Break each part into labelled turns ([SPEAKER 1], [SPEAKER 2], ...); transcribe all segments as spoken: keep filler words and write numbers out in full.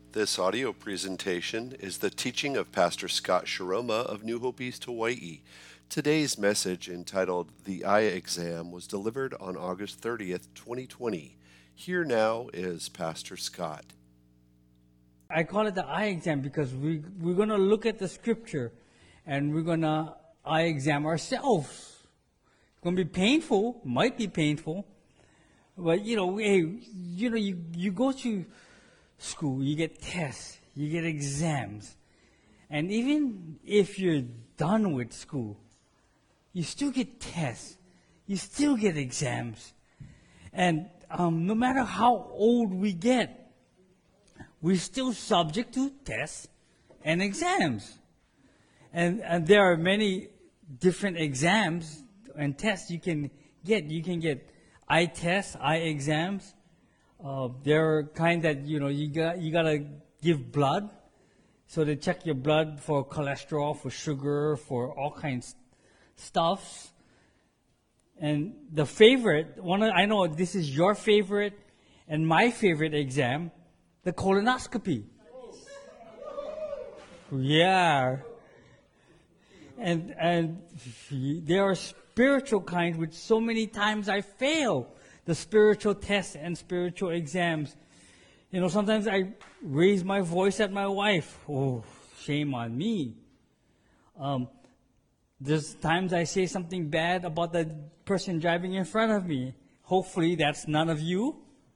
[SPEAKER 1] This audio presentation is the teaching of Pastor Scott Shiroma of New Hope East, Hawaii. Today's message, entitled The Eye Exam, was delivered on August thirtieth, twenty twenty. Here now is Pastor Scott.
[SPEAKER 2] I call it the eye exam because we, we're going to look at the scripture and we're going to eye exam ourselves. It's going to be painful, might be painful, but you know, hey, you know, you, you go to school, you get tests, you get exams, and even if you're done with school, you still get tests, you still get exams, and um, no matter how old we get, we're still subject to tests and exams. And, and there are many different exams and tests you can get. You can get eye tests, eye exams. Uh, there are kind that, you know, you got you gotta give blood. So they check your blood for cholesterol, for sugar, for all kinds of stuffs. And the favorite, one of, I know this is your favorite and my favorite exam, the colonoscopy. Yeah. And and there are spiritual kinds which so many times I fail. The spiritual tests and spiritual exams. You know, sometimes I raise my voice at my wife. Oh, shame on me. Um, there's times I say something bad about the person driving in front of me. Hopefully that's none of you.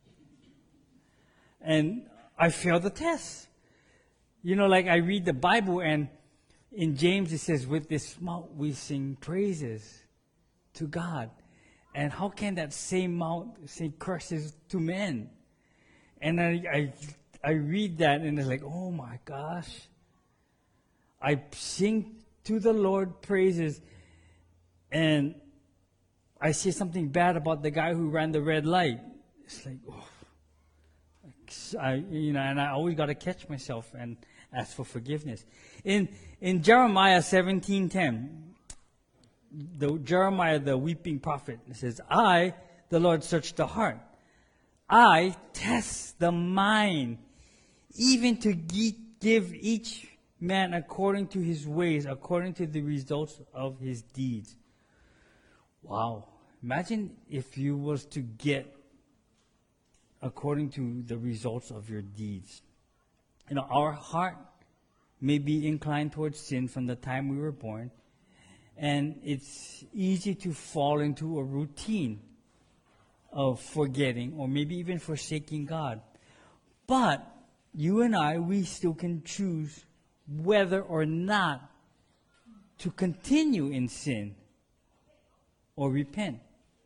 [SPEAKER 2] And I fail the test. You know, like I read the Bible, and in James it says, with this mouth we sing praises to God. And how can that same mouth say curses to men? And I, I, I read that and it's like, oh my gosh. I sing to the Lord praises, and I say something bad about the guy who ran the red light. It's like, oh. I, you know, and I always got to catch myself and ask for forgiveness. In in Jeremiah seventeen ten, the Jeremiah, the weeping prophet, says, I, the Lord, search the heart. I test the mind, even to give each man according to his ways, according to the results of his deeds. Wow. Imagine if you was to get according to the results of your deeds. You know, our heart may be inclined towards sin from the time we were born, and it's easy to fall into a routine of forgetting or maybe even forsaking God. But you and I, we still can choose whether or not to continue in sin or repent.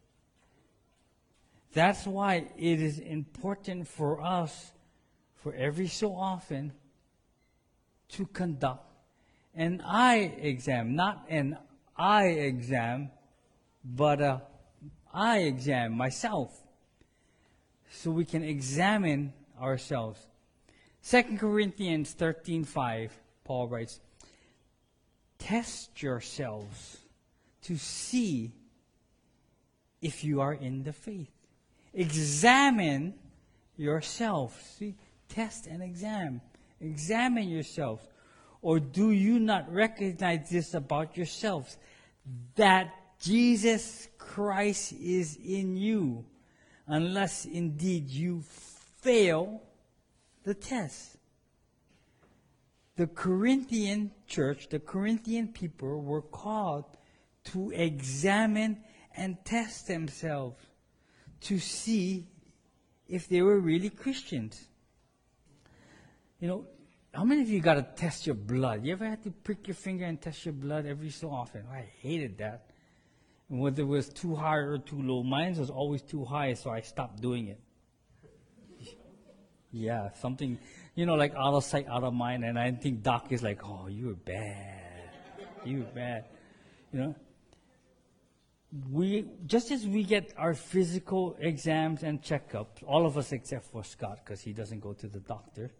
[SPEAKER 2] That's why it is important for us, for every so often, to conduct an eye exam. Not an eye exam, but an eye exam myself. So we can examine ourselves. Second Corinthians thirteen five, Paul writes, test yourselves to see if you are in the faith. Examine yourself. See, test and exam. Examine yourselves. Or do you not recognize this about yourselves, that Jesus Christ is in you, unless indeed you fail the test? The Corinthian church, the Corinthian people were called to examine and test themselves to see if they were really Christians. You know, how many of you got to test your blood? You ever had to prick your finger and test your blood every so often? I hated that. And whether it was too high or too low, mine was always too high, so I stopped doing it. Yeah, something, you know, like out of sight, out of mind. And I think Doc is like, oh, you were bad. You were bad. You know? We, just as we get our physical exams and checkups, all of us except for Scott, because he doesn't go to the doctor.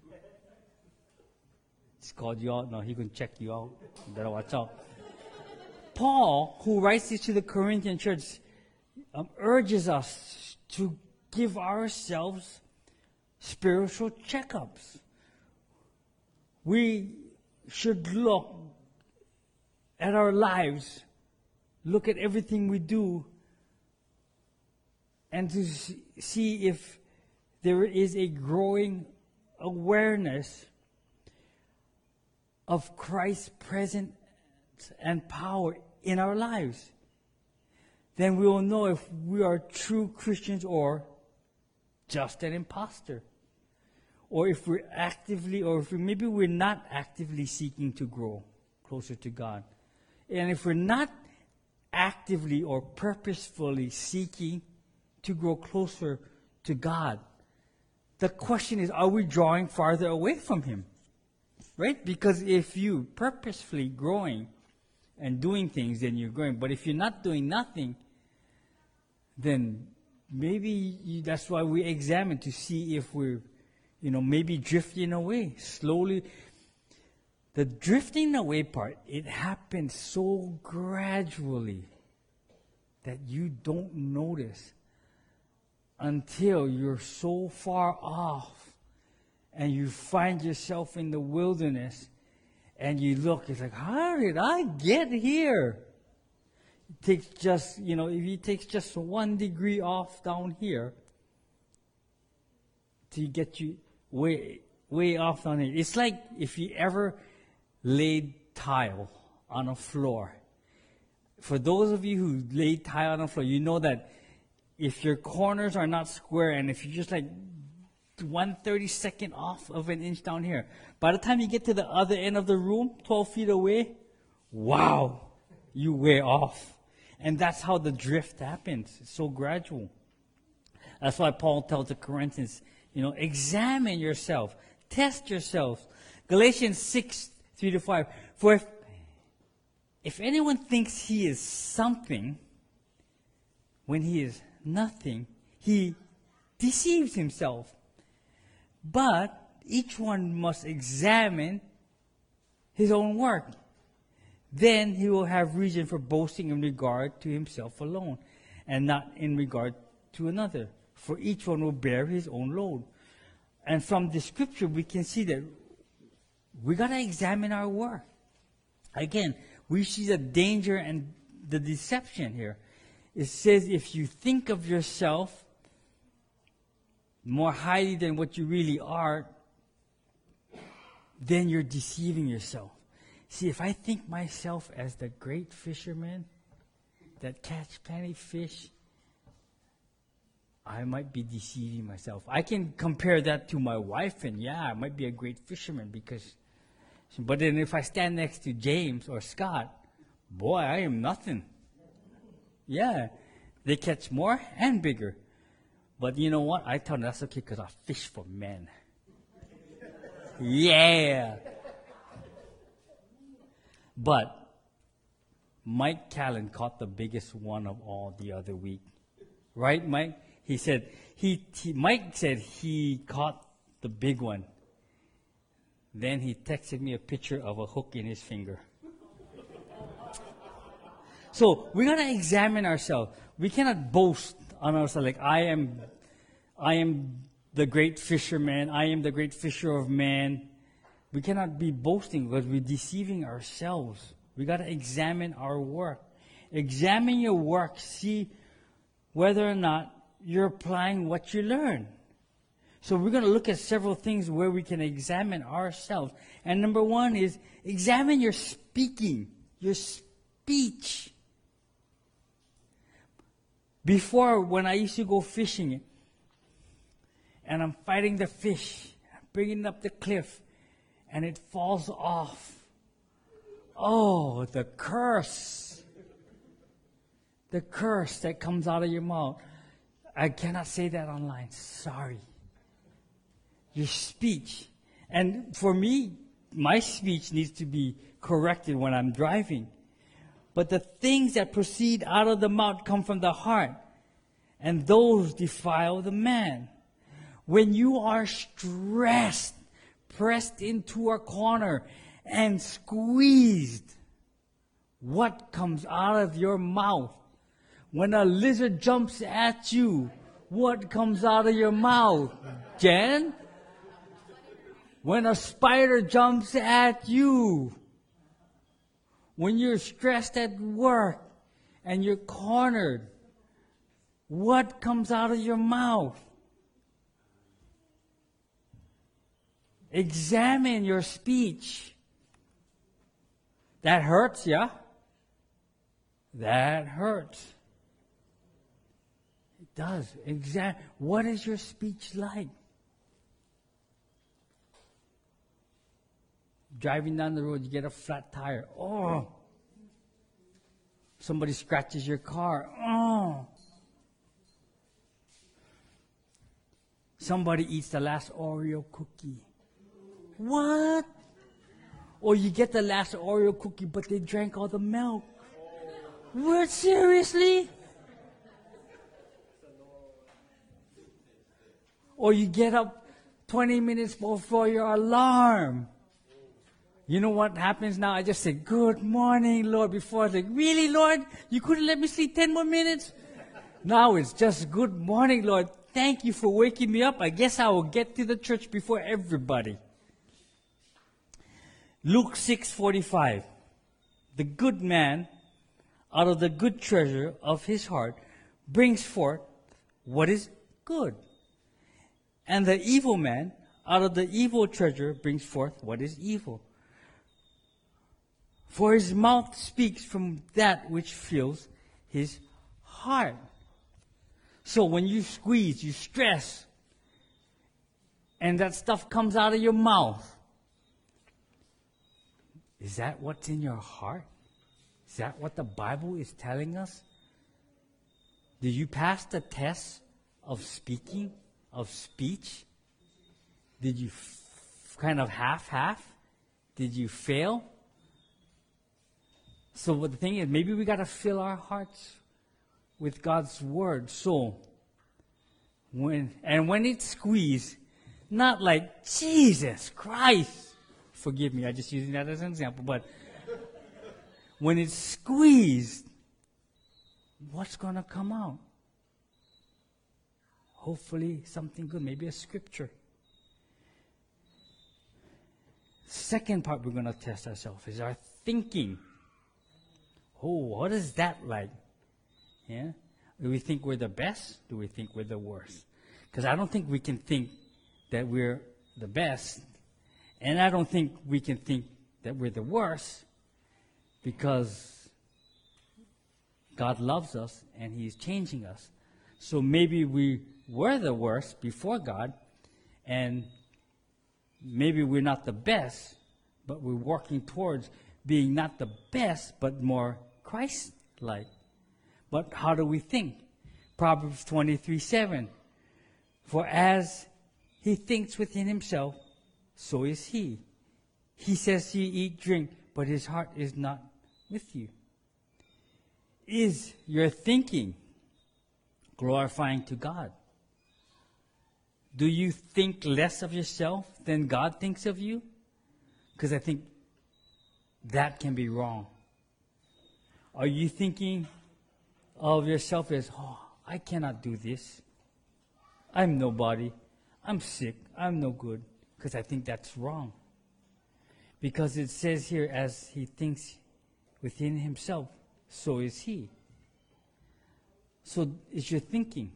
[SPEAKER 2] He's called you out. No, he can check you out. You better watch out. Paul, who writes this to the Corinthian church, um, urges us to give ourselves spiritual checkups. we should look at our lives, look at everything we do, and to see if there is a growing awareness of Christ's presence and power in our lives. Then we will know if we are true Christians or just an imposter. Or if we're actively, or if we, maybe we're not actively seeking to grow closer to God. And if we're not actively or purposefully seeking to grow closer to God, the question is, are we drawing farther away from Him? Right? Because if you purposefully growing and doing things, then you're growing. But if you're not doing nothing, then maybe you, that's why we examine to see if we're, you know, maybe drifting away slowly. The drifting away part, it happens so gradually that you don't notice until you're so far off and you find yourself in the wilderness and you look, it's like, how did I get here? It takes just, you know, if it takes just one degree off down here to get you way, way off down here. It's like if you ever laid tile on a floor. For those of you who laid tile on a floor, you know that if your corners are not square and if you're just like one thirty-second off of an inch down here, by the time you get to the other end of the room, twelve feet away, wow, you way off. And that's how the drift happens. It's so gradual. That's why Paul tells the Corinthians, you know, examine yourself, test yourselves. Galatians six, three to five. For if, if anyone thinks he is something when he is nothing, he deceives himself. But each one must examine his own work. Then he will have reason for boasting in regard to himself alone, and not in regard to another. For each one will bear his own load. And from the scripture, we can see that we got to examine our work. Again, we see the danger and the deception here. It says if you think of yourself more highly than what you really are, then you're deceiving yourself. See, if I think myself as the great fisherman that catch plenty fish, I might be deceiving myself. I can compare that to my wife, and yeah, I might be a great fisherman because, but then if I stand next to James or Scott, boy, I am nothing. Yeah, they catch more and bigger. But you know what? I tell them that's okay because I fish for men. Yeah. But Mike Callan caught the biggest one of all the other week. Right, Mike? He said, he, he Mike said he caught the big one. Then he texted me a picture of a hook in his finger. So we gotta examine ourselves. We cannot boast on ourselves like I am, I am the great fisherman. I am the great fisher of men. We cannot be boasting because we're deceiving ourselves. We gotta examine our work. Examine your work. See whether or not you're applying what you learn. So we're going to look at several things where we can examine ourselves. And number one is examine your speaking, your speech. Before, when I used to go fishing, and I'm fighting the fish, bringing it up the cliff, and it falls off. Oh, the curse. The curse that comes out of your mouth. I cannot say that online. Sorry. Your speech. And for me, my speech needs to be corrected when I'm driving. But the things that proceed out of the mouth come from the heart, and those defile the man. When you are stressed, pressed into a corner, and squeezed, what comes out of your mouth? When a lizard jumps at you, what comes out of your mouth? Jen? When a spider jumps at you, when you're stressed at work and you're cornered, what comes out of your mouth? Examine your speech. That hurts, yeah? That hurts. It does. Exam- what is your speech like? Driving down the road, you get a flat tire. Oh. Somebody scratches your car. Oh. Somebody eats the last Oreo cookie. What? Or you get the last Oreo cookie, but they drank all the milk. What? Seriously? Or you get up twenty minutes before your alarm. You know what happens now? I just say, good morning, Lord, before I say, really, Lord? You couldn't let me sleep ten more minutes? Now it's just, good morning, Lord. Thank you for waking me up. I guess I will get to the church before everybody. Luke six forty-five. The good man, out of the good treasure of his heart, brings forth what is good. And the evil man, out of the evil treasure, brings forth what is evil. For his mouth speaks from that which fills his heart. So when you squeeze, you stress, and that stuff comes out of your mouth, is that what's in your heart? Is that what the Bible is telling us? Did you pass the test of speaking, of speech? Did you f- kind of half-half? Did you fail? So what the thing is, maybe we got to fill our hearts with God's word. So when and when it's squeezed, not like Jesus Christ, forgive me, I'm just using that as an example, but when it's squeezed, what's going to come out? Hopefully something good, maybe a scripture. Second part we're going to test ourselves is our thinking. Oh, what is that like? Yeah? Do we think we're the best? Do we think we're the worst? Because I don't think we can think that we're the best. And I don't think we can think that we're the worst, because God loves us and He's changing us. So maybe we were the worst before God, and maybe we're not the best, but we're working towards being not the best, but more Christ-like. But how do we think? Proverbs twenty-three seven. For as he thinks within himself, so is he. He says you eat, drink, but his heart is not with you. Is your thinking glorifying to God? Do you think less of yourself than God thinks of you? Because I think that can be wrong. Are you thinking of yourself as, oh, I cannot do this. I'm nobody. I'm sick. I'm no good. Because I think that's wrong. Because it says here, as he thinks within himself, so is he. So is your thinking.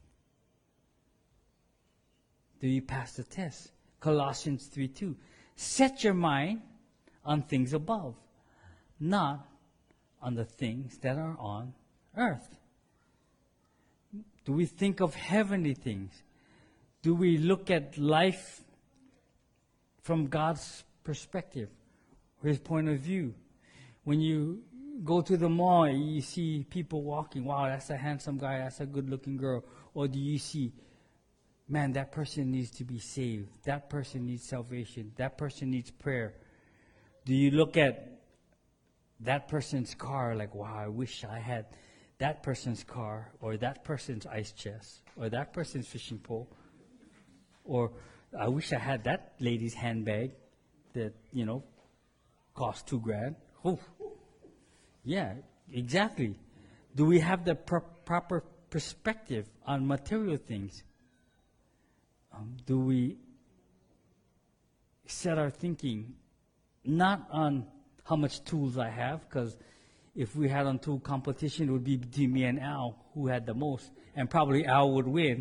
[SPEAKER 2] Do you pass the test? Colossians three two. Set your mind on things above, not on the things that are on earth. Do we think of heavenly things? Do we look at life from God's perspective, or His point of view? When you go to the mall, you see people walking, wow, that's a handsome guy, that's a good-looking girl. Or do you see, man, that person needs to be saved. That person needs salvation. That person needs prayer. Do you look at that person's car like, wow, I wish I had that person's car, or that person's ice chest, or that person's fishing pole, or I wish I had that lady's handbag that, you know, cost two grand. Oof. Yeah, exactly. Do we have the pro- proper perspective on material things? Um, do we set our thinking not on how much tools I have, because if we had on tool competition, it would be between me and Al, who had the most, and probably Al would win.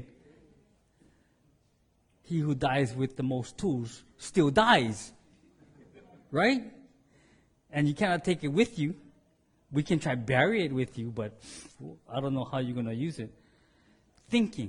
[SPEAKER 2] He who dies with the most tools still dies, right? And you cannot take it with you. We can try bury it with you, but I don't know how you're going to use it. Thinking.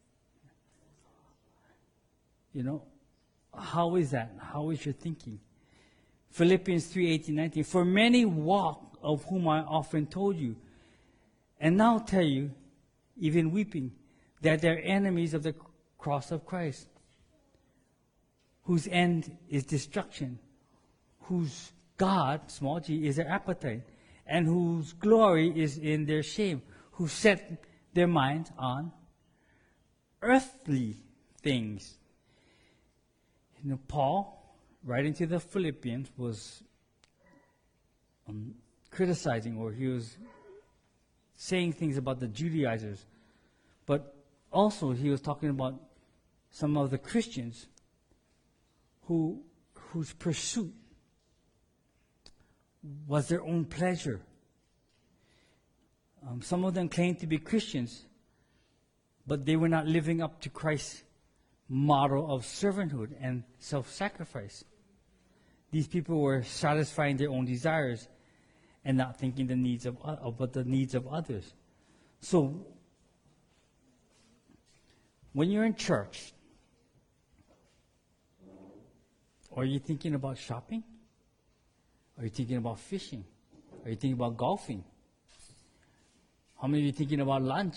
[SPEAKER 2] You know, how is that? How is your thinking? Philippians three eighteen, nineteen. For many walk, of whom I often told you, and now tell you, even weeping, that they're enemies of the cross of Christ, whose end is destruction, whose God, small g, is their appetite, and whose glory is in their shame, who set their minds on earthly things. You know, Paul, writing to the Philippians, was um, criticizing, or he was saying things about the Judaizers, but also he was talking about some of the Christians who whose pursuit was their own pleasure. Um, some of them claimed to be Christians, but they were not living up to Christ's model of servanthood and self-sacrifice. These people were satisfying their own desires and not thinking the needs of about the needs of others. So, when you're in church, are you thinking about shopping? Are you thinking about fishing? Are you thinking about golfing? How many of you thinking about lunch?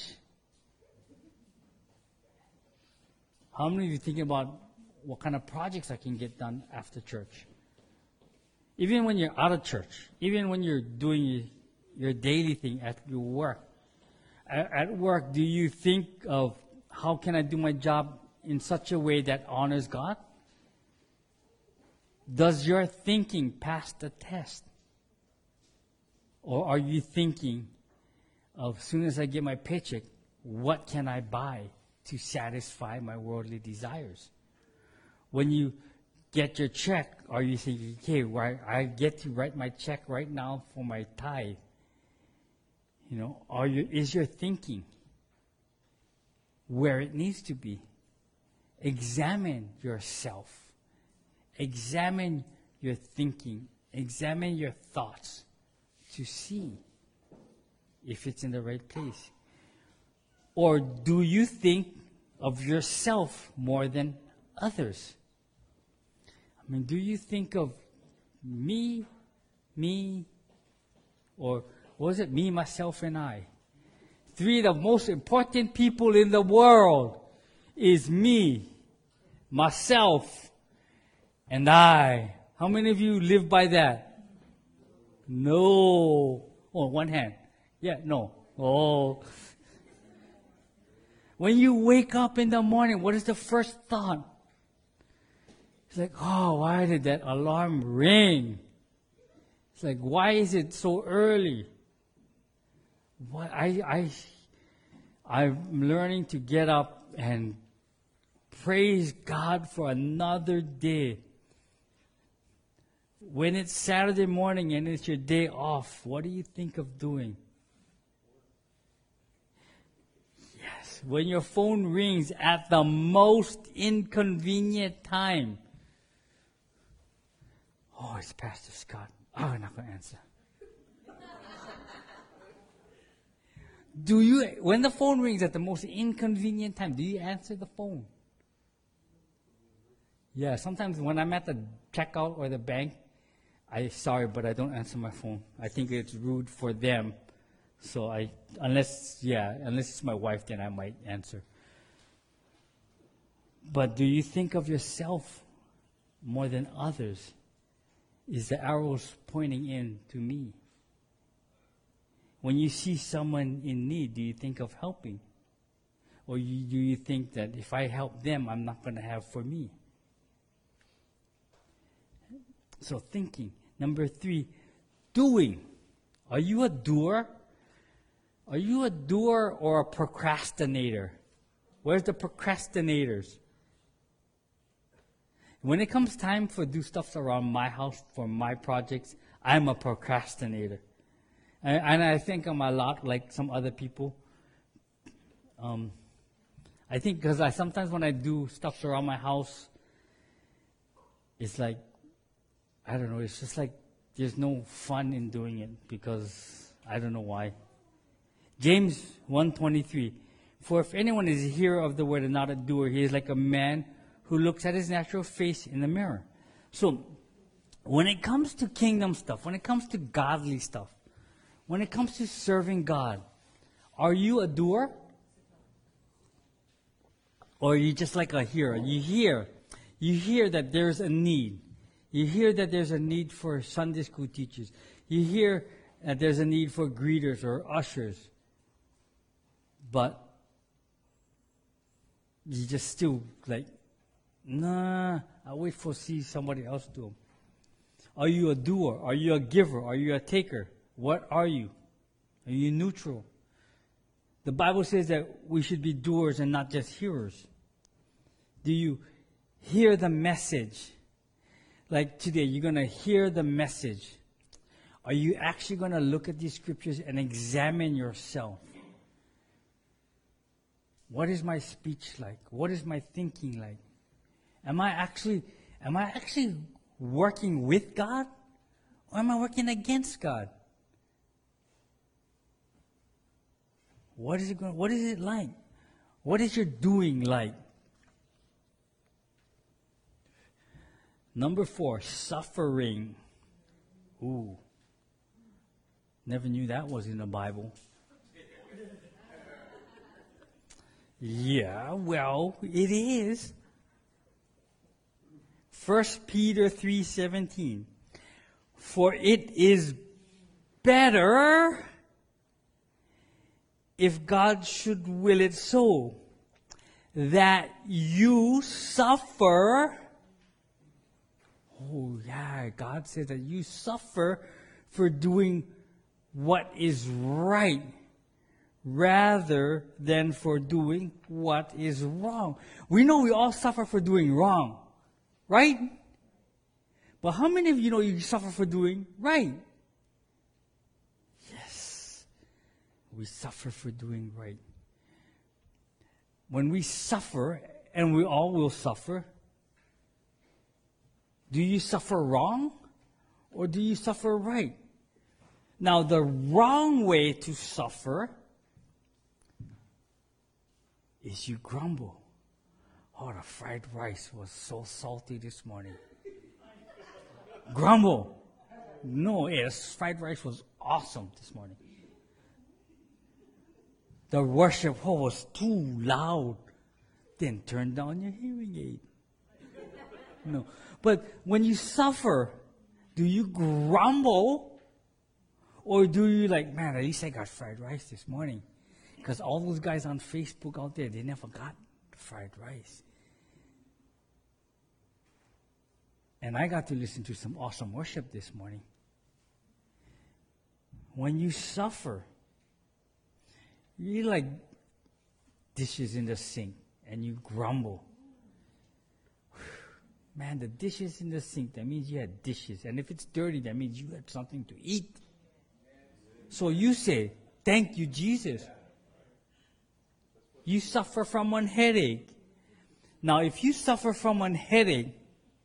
[SPEAKER 2] How many of you thinking about what kind of projects I can get done after church? Even when you're out of church, even when you're doing your, your daily thing at your work, at, at work, do you think of how can I do my job in such a way that honors God? Does your thinking pass the test? Or are you thinking of, as soon as I get my paycheck, what can I buy to satisfy my worldly desires? When you get your check, are you thinking, okay, well, I get to write my check right now for my tithe? You know, are you, is your thinking where it needs to be? Examine yourself. Examine your thinking. Examine your thoughts to see if it's in the right place. Or do you think of yourself more than others? I mean, do you think of me, me, or what was it? Me, myself, and I. Three of the most important people in the world is me, myself, and I. How many of you live by that? No. Oh, one hand. Yeah, no. Oh. When you wake up in the morning, what is the first thought? It's like, oh, why did that alarm ring? It's like, why is it so early? What I I I'm learning to get up and praise God for another day. When it's Saturday morning and it's your day off, what do you think of doing? Yes, when your phone rings at the most inconvenient time. Oh, it's Pastor Scott. Oh, I'm not going to answer. Do you, when the phone rings at the most inconvenient time, do you answer the phone? Yeah, sometimes when I'm at the checkout or the bank, I sorry, but I don't answer my phone. I think it's rude for them. So I, unless, yeah, unless it's my wife, then I might answer. But do you think of yourself more than others? Is the arrows pointing in to me? When you see someone in need, do you think of helping? Or you, do you think that if I help them, I'm not going to have for me? So thinking. Number three, doing. Are you a doer? Are you a doer or a procrastinator? Where's the procrastinators? When it comes time for do stuff around my house for my projects, I'm a procrastinator. And, and I think I'm a lot like some other people. Um, I think because I sometimes when I do stuff around my house, it's like, I don't know, it's just like there's no fun in doing it because I don't know why. James one twenty-three, for if anyone is a hearer of the word and not a doer, he is like a man who looks at his natural face in the mirror. So, when it comes to kingdom stuff, when it comes to godly stuff, when it comes to serving God, are you a doer? Or are you just like a hearer? You hear, you hear that there's a need. You hear that there's a need for Sunday school teachers. You hear that there's a need for greeters or ushers. But you just still like, nah, I'll wait for see somebody else do them. Are you a doer? Are you a giver? Are you a taker? What are you? Are you neutral? The Bible says that we should be doers and not just hearers. Do you hear the message? Like today, you're going to hear the message. Are you actually going to look at these scriptures and examine yourself? What is my speech like? What is my thinking like? Am I actually, am I actually working with God? Or am I working against God? What is it going, what is it like? What is your doing like? Number four, suffering. Ooh. Never knew that was in the Bible. Yeah, well, it is. First Peter three seventeen. For it is better if God should will it so, that you suffer. Oh yeah, God says that you suffer for doing what is right, rather than for doing what is wrong. We know we all suffer for doing wrong, right? But how many of you know you suffer for doing right? Yes, we suffer for doing right. When we suffer, and we all will suffer, do you suffer wrong or do you suffer right? Now, the wrong way to suffer is you grumble. Oh, the fried rice was so salty this morning. Grumble. No, yes, fried rice was awesome this morning. The worship hall was too loud. Then turn down your hearing aid. No. But when you suffer, do you grumble? Or do you like, man, at least I got fried rice this morning? Because all those guys on Facebook out there, they never got fried rice. And I got to listen to some awesome worship this morning. When you suffer, you're like dishes in the sink and you grumble. Man, the dishes in the sink, that means you had dishes. And if it's dirty, that means you had something to eat. So you say, thank you, Jesus. You suffer from one headache. Now, if you suffer from one headache,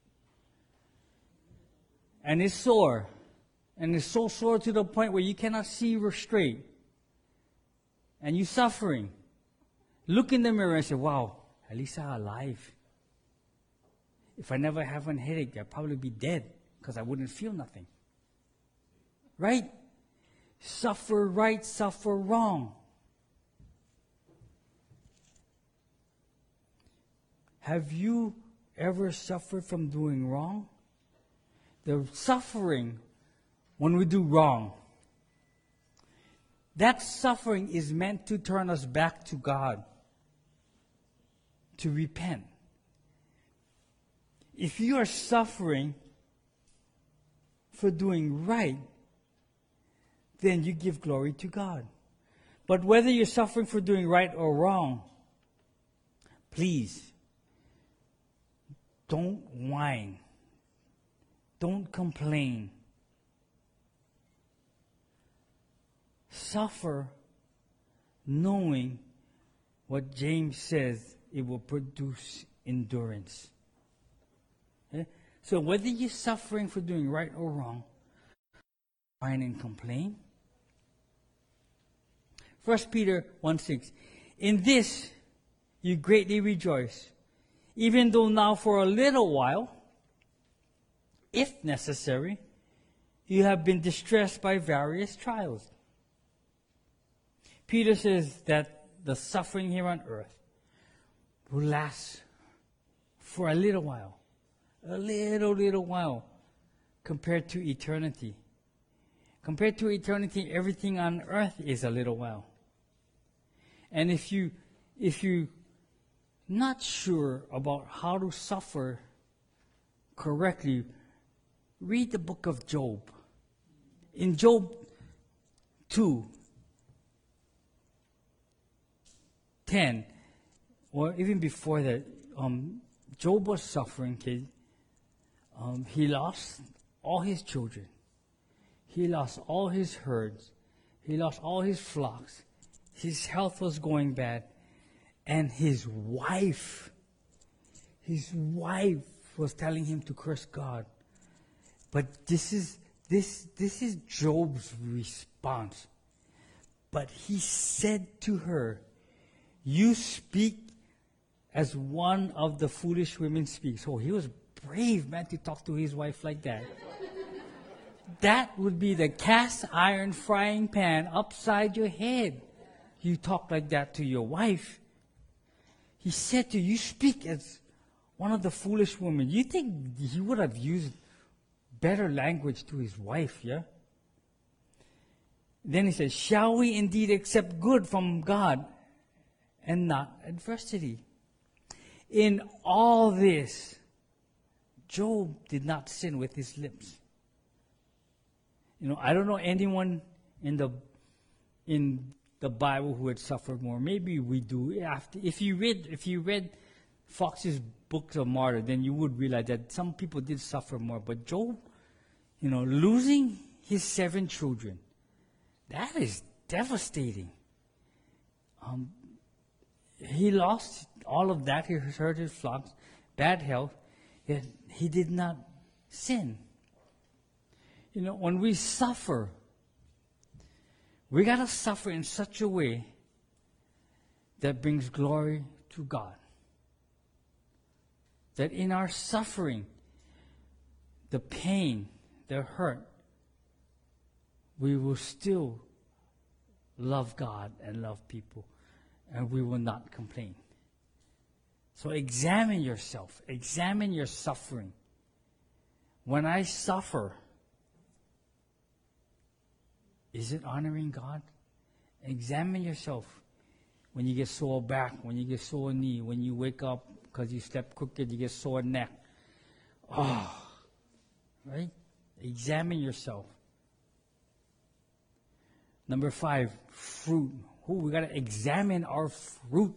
[SPEAKER 2] and it's sore, and it's so sore to the point where you cannot see straight, and you're suffering, look in the mirror and say, wow, at least I'm alive. If I never have a headache, I'd probably be dead because I wouldn't feel nothing. Right? Suffer right, suffer wrong. Have you ever suffered from doing wrong? The suffering when we do wrong, that suffering is meant to turn us back to God, to repent. If you are suffering for doing right, then you give glory to God. But whether you're suffering for doing right or wrong, please don't whine. Don't complain. Suffer knowing what James says, it will produce endurance. Okay? So whether you're suffering for doing right or wrong, whine and complain. First Peter one six. In this you greatly rejoice, even though now for a little while, if necessary, you have been distressed by various trials. Peter says that the suffering here on earth will last for a little while. A little, little while compared to eternity. Compared to eternity, everything on earth is a little while. And if you, if you're not sure about how to suffer correctly, read the book of Job. In Job two, ten, or even before that, um, Job was suffering. Okay? Um, he lost all his children. He lost all his herds. He lost all his flocks. His health was going bad. And his wife, his wife was telling him to curse God. But this is this this is Job's response. But he said to her, "You speak as one of the foolish women speaks." So he was brave, man, to talk to his wife like that. That would be the cast iron frying pan upside your head. You talk like that to your wife. He said to you, "You speak as one of the foolish women." You think he would have used better language to his wife, yeah? Then he says, "Shall we indeed accept good from God and not adversity?" In all this, Job did not sin with his lips. You know, I don't know anyone in the in the Bible who had suffered more. Maybe we do. After, if you read, if you read Fox's books of martyr, then you would realize that some people did suffer more. But Job, you know, losing his seven children, that is devastating. Um, he lost all of that. He hurt his flocks, bad health, yet he did not sin. You know, when we suffer, we got to suffer in such a way that brings glory to God. That in our suffering, the pain, the hurt, we will still love God and love people, and we will not complain. So examine yourself. Examine your suffering. When I suffer, is it honoring God? Examine yourself. When you get sore back, when you get sore knee, when you wake up because you slept crooked, you get sore neck. Oh, right? Examine yourself. Number five, fruit. Ooh, we got to examine our fruit.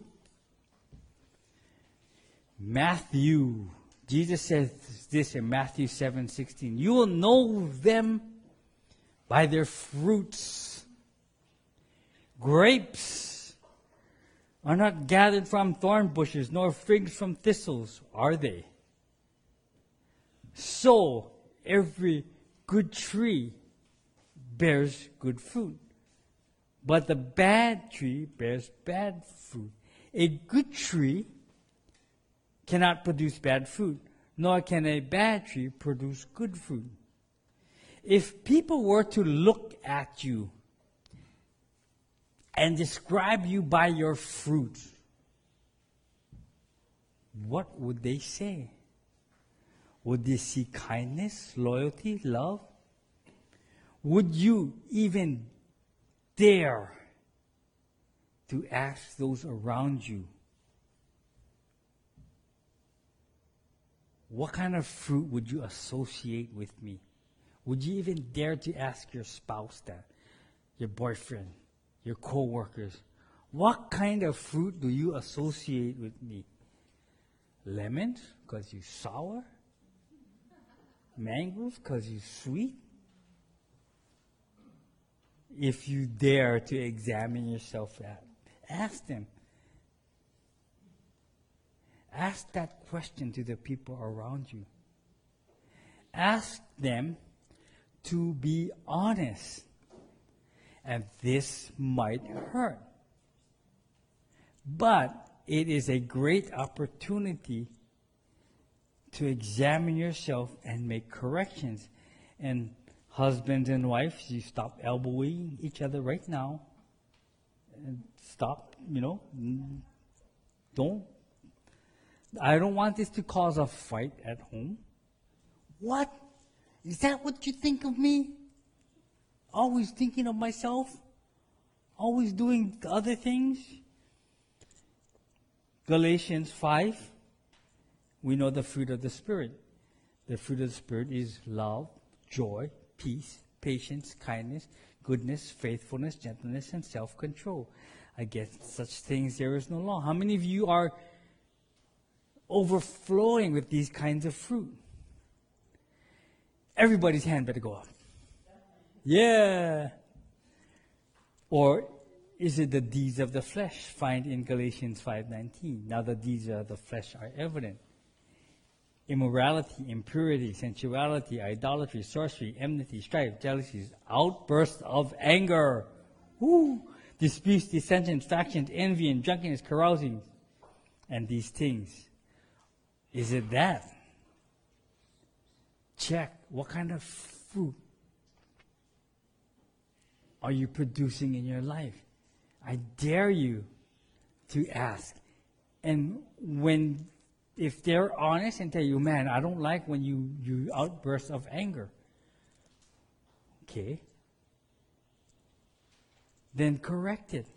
[SPEAKER 2] Matthew. Jesus says this in Matthew seven sixteen. You will know them by their fruits. Grapes are not gathered from thorn bushes, nor figs from thistles, are they? So every good tree bears good fruit, but the bad tree bears bad fruit. A good tree cannot produce bad fruit, nor can a bad tree produce good fruit. If people were to look at you and describe you by your fruit, what would they say? Would they see kindness, loyalty, love? Would you even dare to ask those around you, what kind of fruit would you associate with me? Would you even dare to ask your spouse that, your boyfriend, your co-workers, what kind of fruit do you associate with me? Lemons, because you're sour? Mangoes, because you're sweet? If you dare to examine yourself that, ask them. Ask that question to the people around you. Ask them to be honest. And this might hurt. But it is a great opportunity to examine yourself and make corrections. And husbands and wives, you stop elbowing each other right now. And stop, you know, don't. I don't want this to cause a fight at home. What? Is that what you think of me? Always thinking of myself? Always doing other things? Galatians five, we know the fruit of the Spirit. The fruit of the Spirit is love, joy, peace, patience, kindness, goodness, faithfulness, gentleness, and self-control. Against such things there is no law. How many of you are overflowing with these kinds of fruit? Everybody's hand better go up. Yeah. Or is it the deeds of the flesh found in Galatians five nineteen? Now the deeds of the flesh are evident. Immorality, impurity, sensuality, idolatry, sorcery, enmity, strife, jealousies, outbursts of anger, woo, disputes, dissensions, factions, envy, and drunkenness, carousing, and these things. Is it that? Check what kind of fruit are you producing in your life? I dare you to ask. And when, if they're honest and tell you, man, I don't like when you, you outburst of anger. Okay. Then correct it.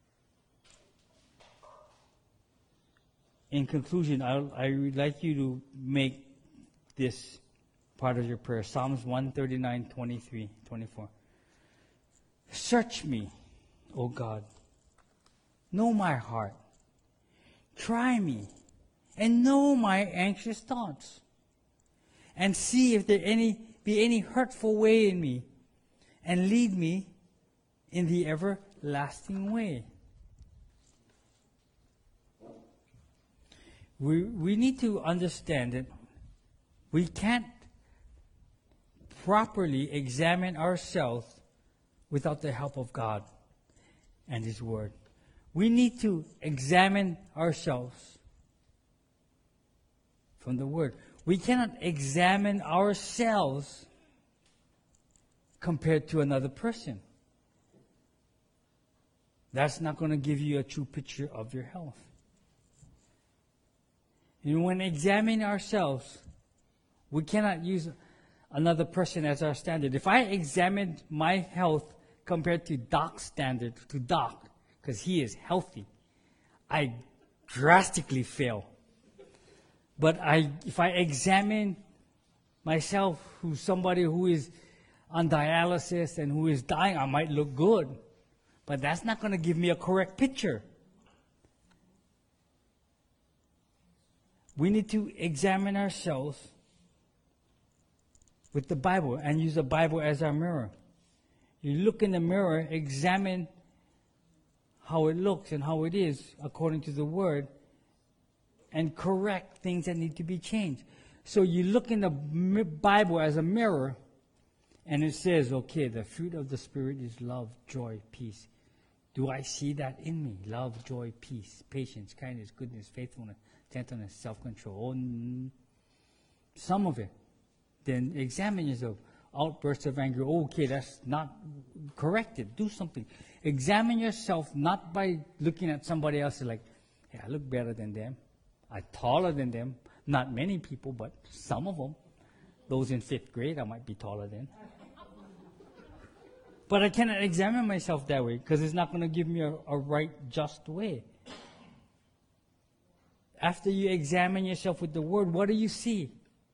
[SPEAKER 2] In conclusion, I, I would like you to make this part of your prayer. Psalms one thirty-nine, twenty-three, twenty-four. Search me, O God. Know my heart. Try me and know my anxious thoughts. And see if there any be any hurtful way in me, and lead me in the everlasting way. We we need to understand that we can't properly examine ourselves without the help of God and His Word. We need to examine ourselves from the Word. We cannot examine ourselves compared to another person. That's not going to give you a true picture of your health. And when examining ourselves, we cannot use another person as our standard. If I examined my health compared to Doc's standard, to Doc, because he is healthy, I drastically fail. But I, if I examine myself, who's somebody who is on dialysis and who is dying, I might look good. But that's not going to give me a correct picture. We need to examine ourselves with the Bible and use the Bible as our mirror. You look in the mirror, examine how it looks and how it is according to the Word, and correct things that need to be changed. So you look in the Bible as a mirror, and it says, okay, the fruit of the Spirit is love, joy, peace. Do I see that in me? Love, joy, peace, patience, kindness, goodness, faithfulness, gentleness, self-control. Oh, some of it. Then examine yourself. Outbursts of anger. Okay, that's not corrected. Do something. Examine yourself not by looking at somebody else like, hey, I look better than them. I'm taller than them. Not many people, but some of them. Those in fifth grade, I might be taller than. But I cannot examine myself that way because it's not going to give me a, a right, just way. After you examine yourself with the Word, what do you see?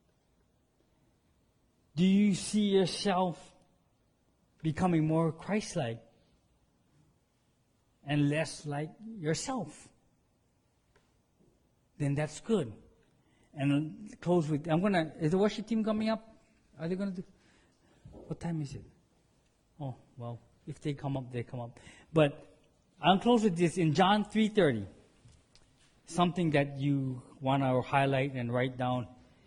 [SPEAKER 2] Do you see yourself becoming more Christ-like and less like yourself? Then that's good. And close with, I'm going to, is the worship team coming up? Are they going to do, what time is it? Oh, well, if they come up, they come up. But I'll close with this in John three thirty. Something that you want to highlight and write down.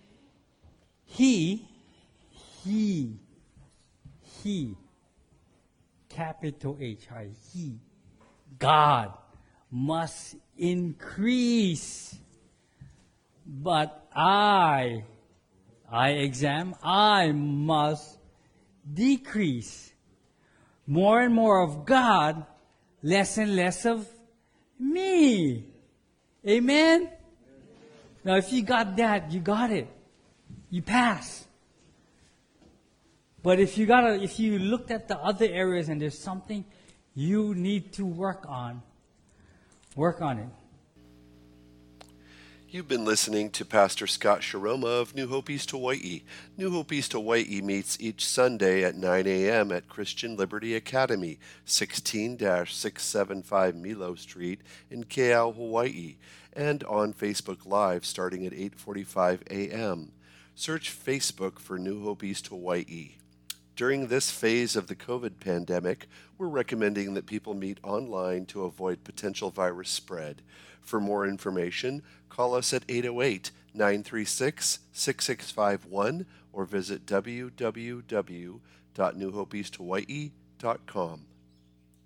[SPEAKER 2] He, he, he, capital H, I, he, God must increase, but I, I exam, I must decrease. More and more of God, less and less of me. Amen? Now, if you got that, you got it. You pass. But if you gotta, if you looked at the other areas and there's something you need to work on, work on it.
[SPEAKER 1] You've been listening to Pastor Scott Shiroma of New Hope East Hawaii. New Hope East Hawaii meets each Sunday at nine a.m. at Christian Liberty Academy, sixteen six seventy-five Milo Street in Keau, Hawaii, and on Facebook Live starting at eight forty-five a.m. Search Facebook for New Hope East Hawaii. During this phase of the COVID pandemic, we're recommending that people meet online to avoid potential virus spread. For more information, call us at eight oh eight, nine three six, six six five one or visit w w w dot new hope east hawaii dot com.